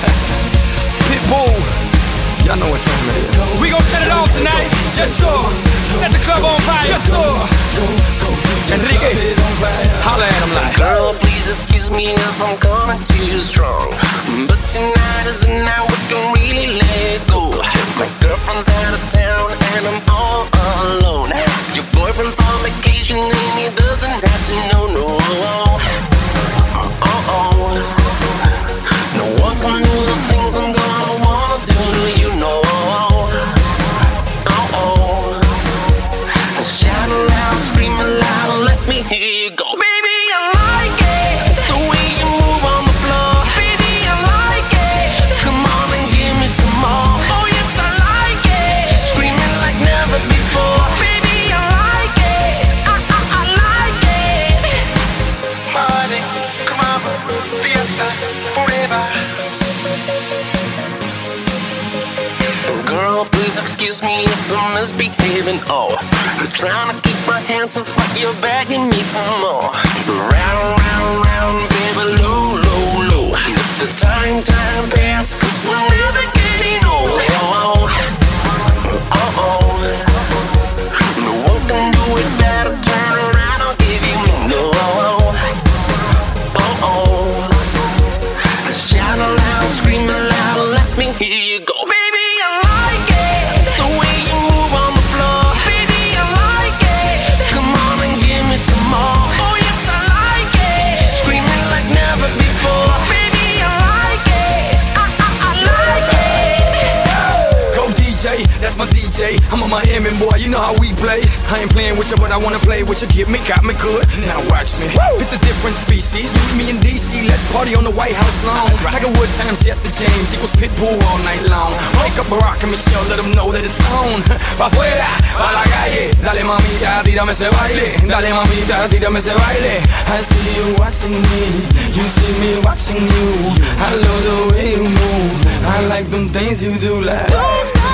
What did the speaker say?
Pitbull, y'all know what time it is. We gon' set it off tonight. Yes, sir. Set the club on fire. Yes, sir. Enrique, holla at him like. Girl, please excuse me if I'm coming too strong, but tonight is the night we can really let go. My girlfriend's out of town and I'm all alone. Your boyfriend's on vacation and he doesn't have to know, no. No one can do the things I'm gonna wanna do, you know. Shout aloud, scream aloud, let me hear you go. Baby, I like it, the way you move on the floor. Baby, I like it, come on and give me some more. Oh yes, I like it, screaming like never before. Baby, I like it, I like it. Party, come on, fiesta, forever. Girl, please excuse me if I'm misbehaving. Oh, trying to keep my hands off, but you're begging me for more. Round, round, round, baby, low, low, low. Let the time pass, 'cause we're never getting old. No one can do it better. Turn around, I'll give you more. Shout aloud, scream aloud, let me hear you go. Baby, I like it, the way you move on the floor. Baby, I like it, come on and give me some more. Oh yes, I like it, screaming like never before. Baby, I like it, I like it. Go DJ, that's my DJ. I'm a Miami boy, you know how we play. I ain't playing with you, but I wanna play with you. Get me, got me good. Now watch me. It's a different species. Meet me in DC, let's party on the White House lawn. Tiger Woods times Jesse James equals Pitbull all night long. Wake up Barack and Michelle, let them know that it's on. Pa' afuera, pa' la calle. Dale mamita, tírame ese baile. Dale mamita, tírame ese baile. I see you watching me, you see me watching you. I love the way you move, I like them things you do like. Don't stop.